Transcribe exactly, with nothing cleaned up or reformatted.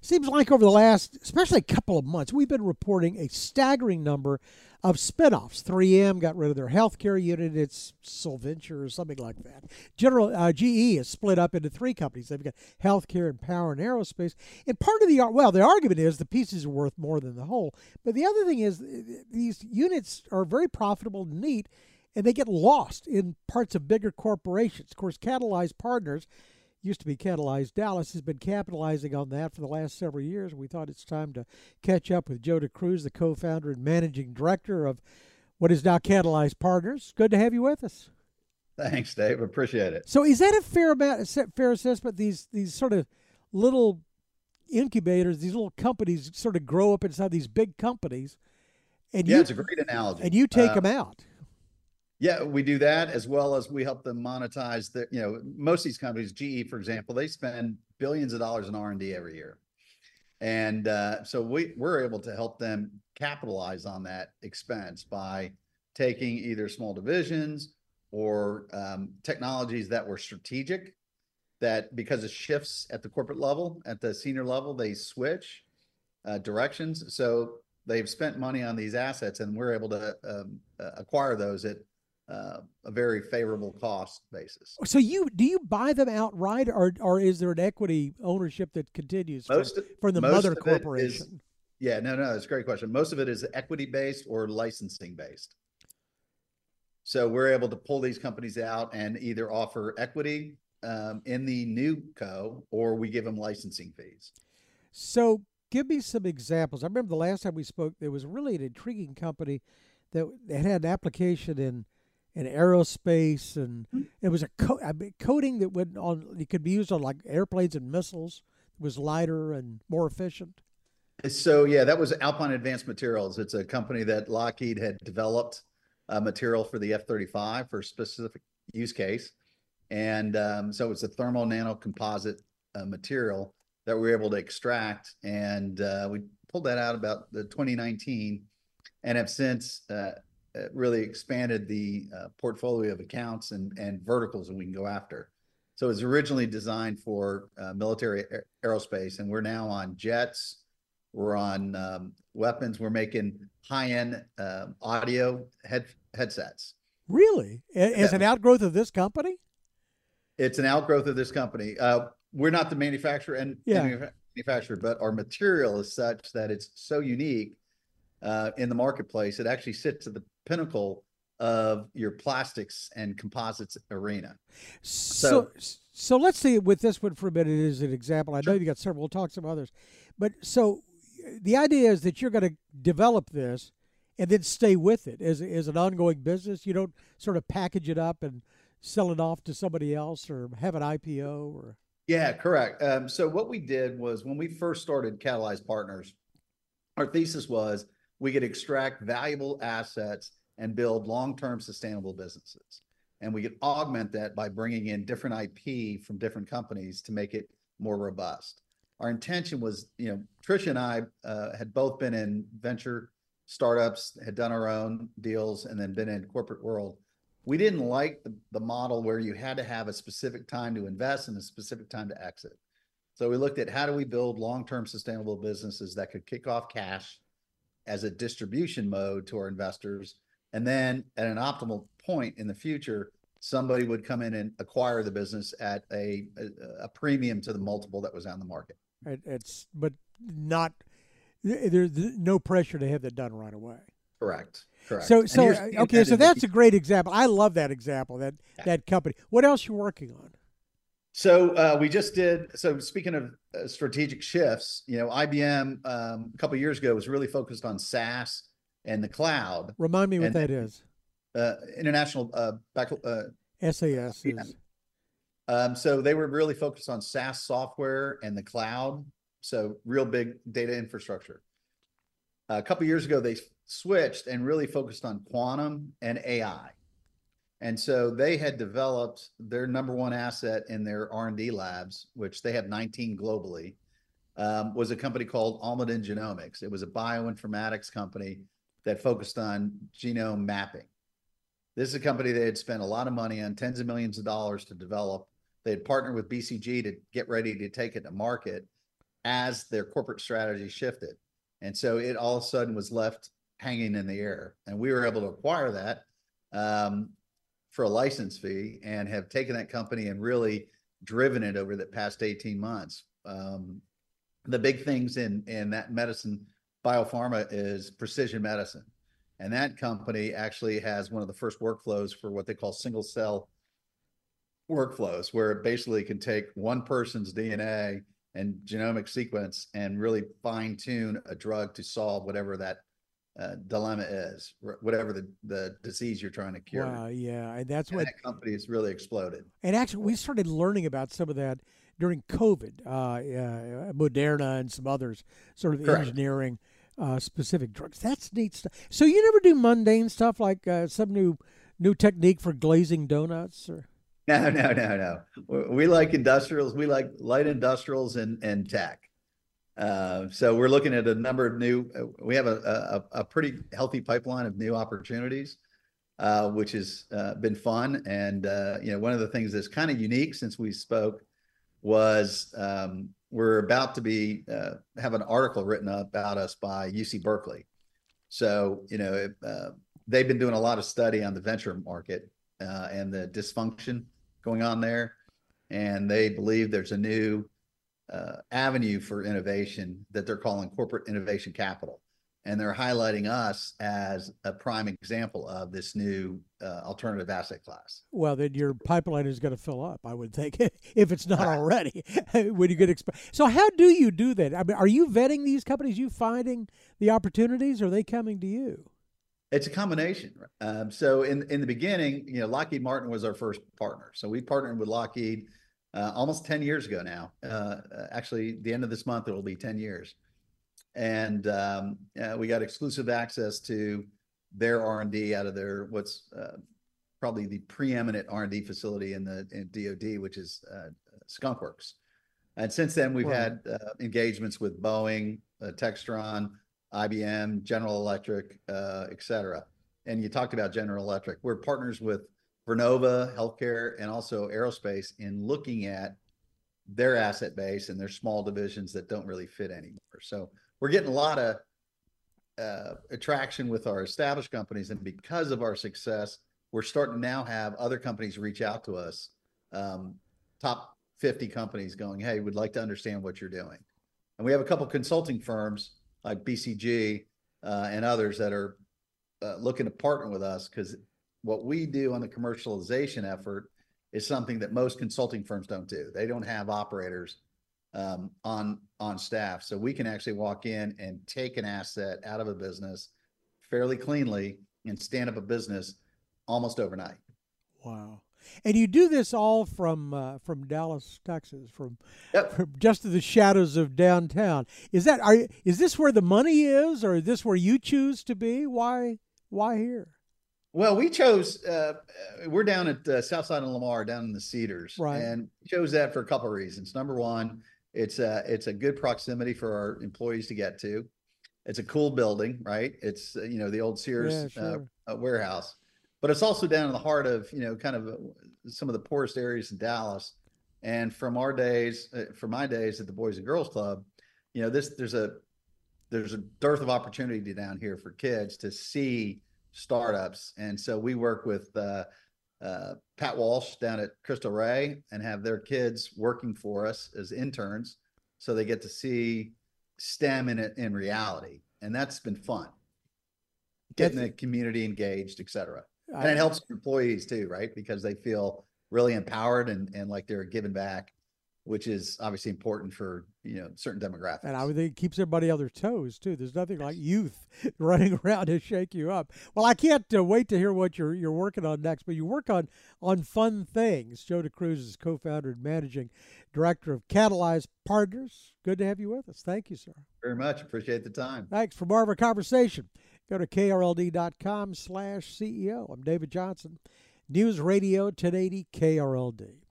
seems like over the last, especially a couple of months, we've been reporting a staggering number of spinoffs. three M got rid of their healthcare unit. It's Solventure or something like that. General uh, G E is split up into three companies. They've got healthcare and power and aerospace. And part of the, well, the argument is the pieces are worth more than the whole. But the other thing is these units are very profitable and neat, and they get lost in parts of bigger corporations. Of course, Catalyzed Partners, used to be Catalyzed Dallas, has been capitalizing on that for the last several years. We thought it's time to catch up with Joe DeCruz, the co-founder and managing director of what is now Catalyzed Partners. Good to have you with us. Thanks, Dave. Appreciate it. So is that a fair amount, fair assessment? These these sort of little incubators, these little companies sort of grow up inside these big companies. And yeah, you, it's a great analogy. And you take uh, them out. Yeah, we do that, as well as we help them monetize the, you know, most of these companies, G E, for example, they spend billions of dollars in R and D every year. And uh, so we, we're able to help them capitalize on that expense by taking either small divisions or um, technologies that were strategic, that because of shifts at the corporate level, at the senior level, they switch uh, directions. So they've spent money on these assets, and we're able to um, uh, acquire those at Uh, a very favorable cost basis. So you do you buy them outright, or or is there an equity ownership that continues most from, of, from the most mother of it corporation? Is, yeah, no, no, it's a great question. Most of it is equity based or licensing based. So we're able to pull these companies out and either offer equity um, in the new co, or we give them licensing fees. So give me some examples. I remember the last time we spoke, there was really an intriguing company that had an application in in aerospace, and it was a, co- a coating that went on. It could be used on like airplanes and missiles. It was lighter and more efficient. So yeah, that was Alpine Advanced Materials. It's a company that Lockheed had developed uh, material for the F thirty-five for a specific use case, and um, so it's a thermal nano composite uh, material that we were able to extract, and uh, we pulled that out about the twenty nineteen, and have since uh, really expanded the uh, portfolio of accounts and, and verticals that we can go after. So it was originally designed for uh, military aer- aerospace, and we're now on jets. We're on um, weapons. We're making high-end uh, audio head headsets. Really? As an outgrowth of this company? It's an outgrowth of this company. Uh, we're not the manufacturer and yeah. manufacturer, but our material is such that it's so unique uh, in the marketplace. It actually sits at the pinnacle of your plastics and composites arena. So, so, so let's see with this one for a minute as an example. I Sure. know you got several. We'll talk some others, but so the idea is that you're going to develop this and then stay with it as as an ongoing business. You don't sort of package it up and sell it off to somebody else or have an I P O or. Yeah, correct. Um, so what we did was when we first started Catalyzed Partners, our thesis was we could extract valuable assets and build long-term sustainable businesses. And we could augment that by bringing in different I P from different companies to make it more robust. Our intention was, you know, Tricia and I uh, had both been in venture startups, had done our own deals, and then been in corporate world. We didn't like the, the model where you had to have a specific time to invest and a specific time to exit. So we looked at how do we build long-term sustainable businesses that could kick off cash as a distribution mode to our investors. And then at an optimal point in the future, somebody would come in and acquire the business at a, a, a premium to the multiple that was on the market. It, it's, but not, there's no pressure to have that done right away. Correct. Correct. So, so okay, so that's a great example. I love that example, that, yeah. that company. What else you working on? So uh, we just did, so speaking of uh, strategic shifts, you know, I B M um, a couple of years ago was really focused on SaaS and the cloud. Remind me what and, that is. Uh, international uh, back, uh, S A S yeah. is. Um, so they were really focused on SaaS software and the cloud. So real big data infrastructure. Uh, a couple of years ago, they switched and really focused on quantum and A I. And so they had developed their number one asset in their R and D labs, which they have nineteen globally, um, was a company called Almaden Genomics. It was a bioinformatics company that focused on genome mapping. This is a company they had spent a lot of money on, tens of millions of dollars to develop. They had partnered with B C G to get ready to take it to market. as their corporate strategy shifted. And so it all of a sudden was left hanging in the air. And we were able to acquire that um, for a license fee and have taken that company and really driven it over the past eighteen months. Um, the big things in, in that medicine biopharma is precision medicine. And that company actually has one of the first workflows for what they call single cell workflows, where it basically can take one person's D N A and genomic sequence and really fine tune a drug to solve whatever that uh, dilemma is, whatever the, the disease you're trying to cure. Wow, yeah, and that's and what that company has really exploded. And actually, we started learning about some of that during COVID. Uh, uh, Moderna and some others, sort of Correct. engineering uh, specific drugs. That's neat stuff. So you never do mundane stuff like uh, some new new technique for glazing donuts, or? No, no, no, no. We like industrials. We like light industrials and, and tech. Uh, so we're looking at a number of new, uh, we have a, a, a pretty healthy pipeline of new opportunities, uh, which has uh, been fun. And, uh, you know, one of the things that's kind of unique since we spoke was um, we're about to be, uh, have an article written about us by U C Berkeley. So, you know, uh, they've been doing a lot of study on the venture market uh, and the dysfunction going on there. And they believe there's a new uh, avenue for innovation that they're calling corporate innovation capital. And they're highlighting us as a prime example of this new uh, alternative asset class. Well, then your pipeline is going to fill up, I would think, if it's not already. When you get exp- so, how do you do that? I mean, are you vetting these companies? You finding the opportunities, or are they coming to you? It's a combination. Um, so in, in the beginning, you know, Lockheed Martin was our first partner. So we partnered with Lockheed uh, almost ten years ago now. Uh, actually, the end of this month, it will be ten years. And um, uh, we got exclusive access to their R and D out of their, what's uh, probably the preeminent R and D facility in the in D O D, which is uh, Skunk Works. And since then, we've wow. had uh, engagements with Boeing, uh, Textron, I B M, General Electric, uh, et cetera. And you talked about General Electric. We're partners with Vernova Healthcare and also Aerospace in looking at their asset base and their small divisions that don't really fit anymore. So we're getting a lot of uh, attraction with our established companies. And because of our success, we're starting to now have other companies reach out to us, um, top fifty companies going, hey, we'd like to understand what you're doing. And we have a couple consulting firms like B C G uh, and others that are uh, looking to partner with us, because what we do on the commercialization effort is something that most consulting firms don't do. They don't have operators um, on on staff. So we can actually walk in and take an asset out of a business fairly cleanly and stand up a business almost overnight. Wow. And you do this all from uh, from Dallas, Texas, from, yep. from just to the shadows of downtown. Is that are is this where the money is, or is this where you choose to be? Why why here? Well, we chose. Uh, we're down at uh, Southside and Lamar, down in the Cedars, right. And we chose that for a couple of reasons. Number one, it's a it's a good proximity for our employees to get to. It's a cool building, right? It's uh, you know the old Sears yeah, sure. uh, warehouse. But it's also down in the heart of, you know, kind of some of the poorest areas in Dallas. And from our days, uh, from my days at the Boys and Girls Club, you know, this there's a there's a dearth of opportunity down here for kids to see startups. And so we work with uh, uh, Pat Walsh down at Crystal Ray and have their kids working for us as interns, so they get to see STEM in in reality, and that's been fun. Getting that's, the community engaged, et cetera. And it helps employees too, right? Because they feel really empowered and, and like they're giving back, which is obviously important for, you know, certain demographics. And I would think it keeps everybody on their toes too. There's nothing like youth running around to shake you up. Well, I can't uh, wait to hear what you're you're working on next. But you work on on fun things. Joe DeCruz is co-founder and managing director of Catalyze Partners. Good to have you with us. Thank you, sir. Very much. Appreciate the time. Thanks. For more of our conversation, go to K R L D dot com slash C E O. I'm David Johnson. News Radio ten eighty K R L D.